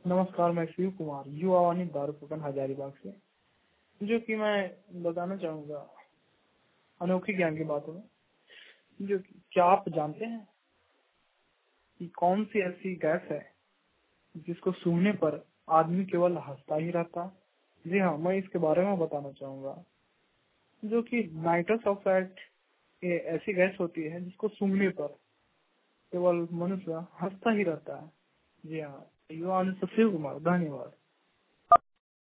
नमस्कार, मैं शिव कुमार युवा वाणी दारूपुकन हजारीबाग से। जो कि मैं बताना चाहूँगा अनोखी ज्ञान की बातों में, जो कि क्या आप जानते हैं कि कौन सी ऐसी गैस है जिसको सूंघने पर आदमी केवल हंसता ही रहता? जी हाँ, मैं इसके बारे में बताना चाहूँगा। जो कि नाइट्रस ऑक्साइड ये ऐसी गैस होती है जिसको सूंघने पर केवल मनुष्य हंसता ही रहता है। जी हाँ, युवा वाणी से शिव कुमार, धन्यवाद।